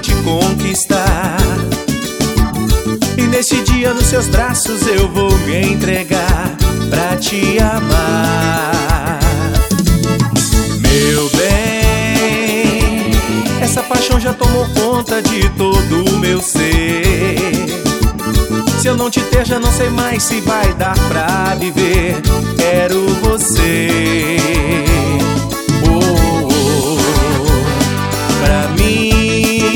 te conquistar. E nesse dia nos seus braços eu vou me entregar pra te amar. Meu bem, essa paixão já tomou conta de todo o meu ser. Se eu não te ter, já não sei mais se vai dar pra viver. Quero você, oh, oh, pra mim.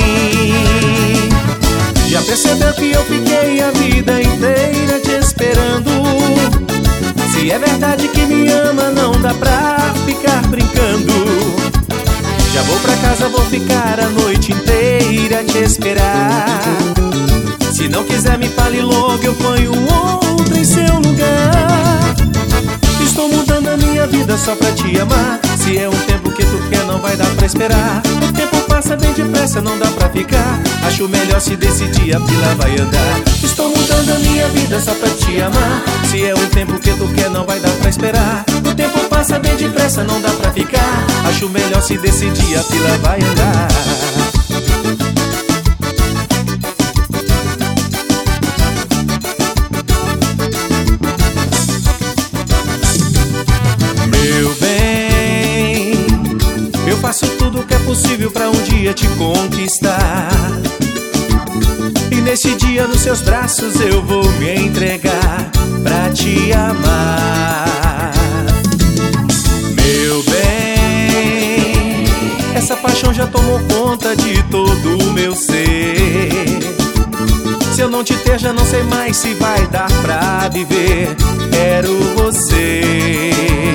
Já percebeu que eu fiquei a vida inteira te esperando? Se é verdade que me ama, não dá pra ficar brincando. Já vou pra casa, vou ficar a noite inteira te esperar. Se não quiser me fale logo, eu ponho outro em seu lugar. Estou mudando a minha vida só pra te amar. Se é um tempo que tu quer, não vai dar pra esperar. O tempo passa bem depressa, não dá pra ficar. Acho melhor se decidir, a fila vai andar. Estou mudando a minha vida só pra te amar. Se é um tempo que tu quer, não vai dar pra esperar. O tempo passa bem depressa, não dá pra ficar. Acho melhor se decidir, a fila vai andar. Meu bem, eu faço tudo o que é possível pra um dia te conquistar. E nesse dia nos seus braços eu vou me entregar pra te amar. Meu bem, essa paixão já tomou conta de todo o meu ser. Se eu não te ter, já não sei mais se vai dar pra viver. Quero você,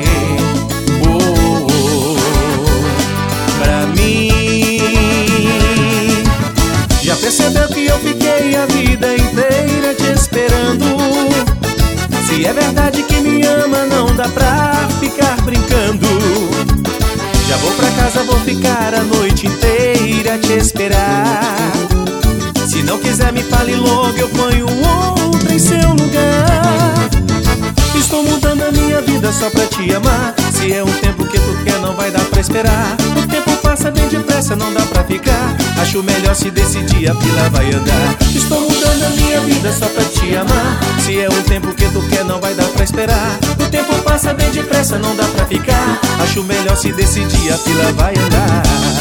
oh, oh, pra mim. Já percebeu que eu fiquei a vida inteira te esperando? Se é verdade que me ama, não dá pra ficar brincando. Já vou pra casa, vou ficar a noite inteira te esperar. Se não quiser me fale logo, eu ponho outro em seu lugar. Estou mudando a minha vida só pra te amar. Se é um tempo que tu quer, não vai dar pra esperar. O tempo passa bem depressa, não dá pra ficar. Acho melhor se decidir, a fila vai andar. Estou mudando a minha vida só pra te amar. Se é um tempo que tu quer, não vai dar pra esperar. O tempo passa bem depressa, não dá pra ficar. Acho melhor se decidir, a fila vai andar.